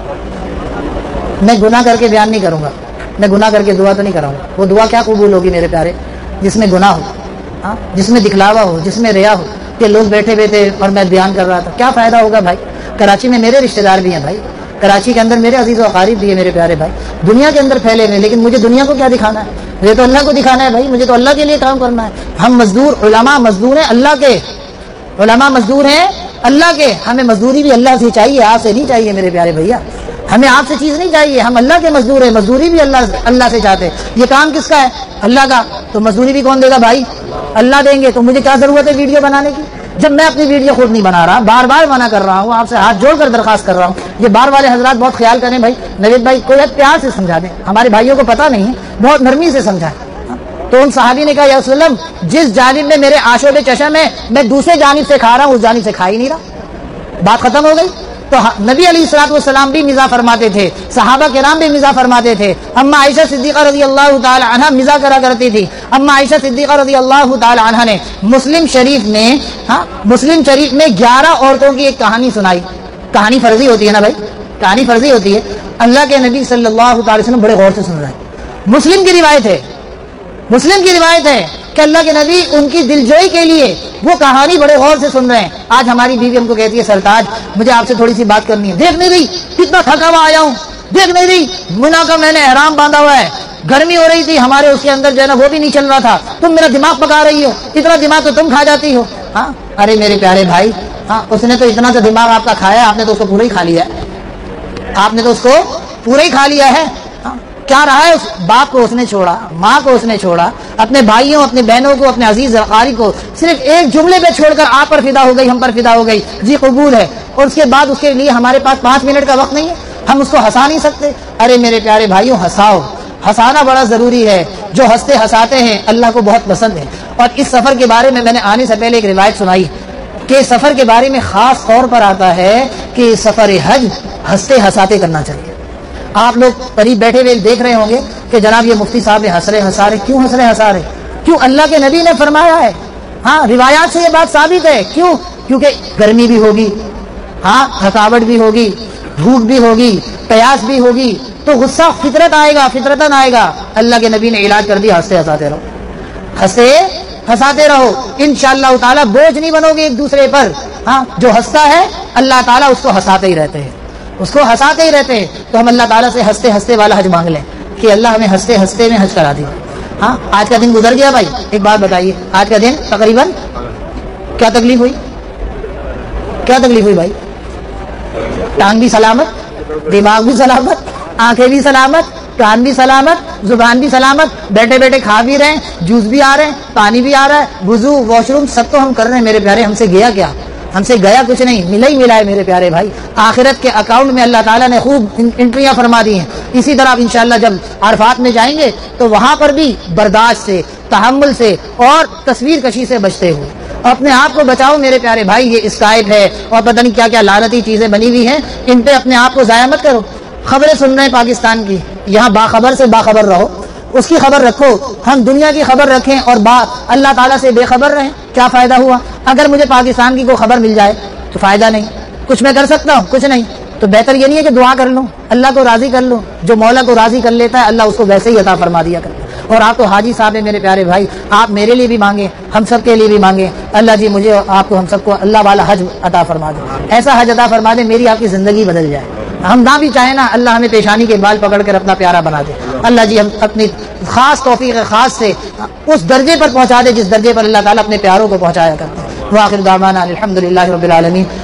میں گناہ کر کے بیان نہیں کروں گا, میں گناہ کر کے دعا تو نہیں کراؤں گا. وہ دعا کیا قبول ہوگی میرے پیارے جس میں گناہ ہو, ہاں جس میں دکھلاوا ہو, جس میں ریا ہو, کہ لوگ بیٹھے ہوئے تھے اور میں بیان کر رہا تھا. کیا فائدہ ہوگا بھائی. کراچی میں میرے رشتہ دار بھی ہیں بھائی, کراچی کے اندر میرے عزیز و اقارب بھی ہیں میرے پیارے بھائی, دنیا کے اندر پھیلے ہوئے, لیکن مجھے دنیا کو کیا دکھانا ہے, مجھے تو اللہ کو دکھانا ہے بھائی, مجھے تو اللہ کے لیے کام کرنا ہے. ہم مزدور علماء مزدور ہیں اللہ کے, علماء مزدور ہیں اللہ کے. ہمیں مزدوری بھی اللہ سے چاہیے, آپ سے نہیں چاہیے میرے پیارے بھیا. ہمیں آپ سے چیز نہیں چاہیے, ہم اللہ کے مزدور ہیں, مزدوری بھی اللہ اللہ سے چاہتے. یہ کام کس کا ہے, اللہ کا, تو مزدوری بھی کون دے گا بھائی, اللہ دیں گے. تو مجھے کیا ضرورت ہے ویڈیو بنانے کی, جب میں اپنی ویڈیو خود نہیں بنا رہا, بار بار منع کر رہا ہوں, آپ سے ہاتھ جوڑ کر درخواست کر رہا ہوں. یہ بار والے حضرات بہت خیال کریں بھائی, نوید بھائی کوئی پیار سے سمجھا دیں, ہمارے بھائیوں کو پتہ نہیں ہے, بہت نرمی سے سمجھائیں. تو ان صحابی نے کہا, یا رسول اللہ جس جانب میں میرے آنسوں پہ چشم ہے میں دوسرے جانب سے کھا رہا ہوں, اس جانب سے کھا ہی نہیں رہا. بات ختم ہو گئی. تو نبی علیہ الصلوۃ والسلام بھی مزاح فرماتے تھے, صحابہ کرام بھی مزاح فرماتے تھے. اما عائشہ صدیقہ رضی اللہ تعالی عنہا مزاح کرا کرتی تھی. اما عائشہ صدیقہ رضی اللہ تعالی عنہا نے مسلم شریف میں ہاں مسلم شریف میں گیارہ عورتوں کی ایک کہانی سنائی. کہانی فرضی ہوتی ہے نا بھائی, کہانی فرضی ہوتی ہے. اللہ کے نبی صلی اللہ تعالی وسلم بڑے غور سے سن رہے ہیں. مسلم کی روایت ہے, مسلم کی روایت ہے کہ اللہ کے نبی ان کی دلجوئی کے لیے وہ کہانی بڑے غور سے سن رہے ہیں. آج ہماری بیوی ہم کو کہتی ہے, سرتاج مجھے آپ سے تھوڑی سی بات کرنی ہے. دیکھ نہیں رہی کتنا تھکا ہوا آیا ہوں, دیکھ نہیں رہی منا کا میں نے احرام باندھا ہوا ہے, گرمی ہو رہی تھی ہمارے اس کے اندر جو ہے نا وہ بھی نہیں چل رہا تھا, تم میرا دماغ پکا رہی ہو, اتنا دماغ تو تم کھا جاتی ہو. ہاں ارے میرے پیارے بھائی, ہاں اس نے تو اتنا تو دماغ آپ کا کھایا, آپ نے تو اس کو پورا ہی کھا لیا ہے, آپ نے تو اس کو پورا ہی کھا لیا ہے. کیا رہا ہے, اس باپ کو اس نے چھوڑا, ماں کو اس نے چھوڑا, اپنے بھائیوں اپنے بہنوں کو اپنے عزیز اقارب کو صرف ایک جملے پہ چھوڑ کر آپ پر فدا ہو گئی, ہم پر فدا ہو گئی, جی قبول ہے. اور اس کے بعد اس کے لیے ہمارے پاس پانچ منٹ کا وقت نہیں ہے, ہم اس کو ہنسا نہیں سکتے. ارے میرے پیارے بھائیوں ہنساؤ, ہنسانا بڑا ضروری ہے. جو ہنستے ہنساتے ہیں اللہ کو بہت پسند ہے. اور اس سفر کے بارے میں میں نے آنے سے پہلے ایک روایت سنائی کہ سفر کے بارے میں خاص طور پر آتا ہے کہ سفر حج ہنستے ہنساتے کرنا چاہیے. آپ لوگ قریب بیٹھے ہوئے دیکھ رہے ہوں گے کہ جناب یہ مفتی صاحب ہنس رہے ہنسا رہے, کیوں ہنس رہے ہنسا رہے, کیوں, اللہ کے نبی نے فرمایا ہے. ہاں روایات سے یہ بات ثابت ہے. کیوں, کیونکہ گرمی بھی ہوگی, ہاں تھکاوٹ بھی ہوگی, بھوک بھی ہوگی, پیاس بھی ہوگی, تو غصہ فطرت آئے گا, فطرتاً آئے گا. اللہ کے نبی نے علاج کر دیا, ہنستے ہنساتے رہو, ہنستے ہنساتے رہو, انشاءاللہ تعالیٰ بوجھ نہیں بنو گے ایک دوسرے پر. ہاں جو ہنستا ہے اللہ تعالیٰ اس کو ہنساتے ہی رہتے ہیں, اس کو ہنساتے ہی رہتے ہیں. تو ہم اللہ تعالیٰ سے ہنستے ہنستے والا حج مانگ لیں کہ اللہ ہمیں ہنستے ہنستے میں حج کرا دے. ہاں آج کا دن گزر گیا بھائی, ایک بات بتائیے, آج کا دن تقریباً کیا تکلیف ہوئی, کیا تکلیف ہوئی بھائی, ٹانگ بھی سلامت, دماغ بھی سلامت, آنکھیں بھی سلامت, کان بھی سلامت، زبان بھی سلامت، بیٹھے بیٹھے کھا بھی رہے ہیں، جوس بھی آ رہے ہیں، پانی بھی آ رہا ہے، وضو واش روم سب تو ہم کر رہے ہیں میرے پیارے. ہم سے گیا کیا؟ ہم سے گیا کچھ نہیں، ملا ہی ملا ہے میرے پیارے بھائی. آخرت کے اکاؤنٹ میں اللہ تعالیٰ نے خوب انٹریاں فرما دی ہیں. اسی طرح انشاءاللہ جب عرفات میں جائیں گے تو وہاں پر بھی برداشت سے، تحمل سے اور تصویر کشی سے بچتے ہوئے اپنے آپ کو بچاؤ میرے پیارے بھائی. یہ اسکائپ ہے اور پتہ نہیں کیا کیا لعنتی چیزیں بنی ہوئی ہیں، ان پہ اپنے آپ کو ضائع مت کرو. خبریں سن رہے ہیں پاکستان کی، یہاں باخبر سے باخبر رہو، اس کی خبر رکھو. ہم دنیا کی خبر رکھیں اور با اللہ تعالیٰ سے بے خبر رہیں. کیا فائدہ ہوا؟ اگر مجھے پاکستان کی کوئی خبر مل جائے تو فائدہ نہیں. کچھ میں کر سکتا ہوں؟ کچھ نہیں. تو بہتر یہ نہیں ہے کہ دعا کر لوں، اللہ کو راضی کر لوں. جو مولا کو راضی کر لیتا ہے اللہ اس کو ویسے ہی عطا فرما دیا کرتا ہے. اور آپ تو حاجی صاحب ہیں میرے پیارے بھائی، آپ میرے لیے بھی مانگیں، ہم سب کے لیے بھی مانگیں. اللہ جی مجھے آپ کو ہم سب کو اللہ والا حج عطا فرما دے، ایسا حج عطا فرما دے میری آپ کی زندگی بدل جائے. ہم نہ بھی چاہیں نا، اللہ ہمیں پیشانی کے بال پکڑ کر اپنا پیارا بنا دے. اللہ جی ہم اپنی خاص توفیق خاص سے اس درجے پر پہنچا دے جس درجے پر اللہ تعالیٰ اپنے پیاروں کو پہنچایا کرتے ہیں. وآخر دعوانا الحمدللہ رب العالمین.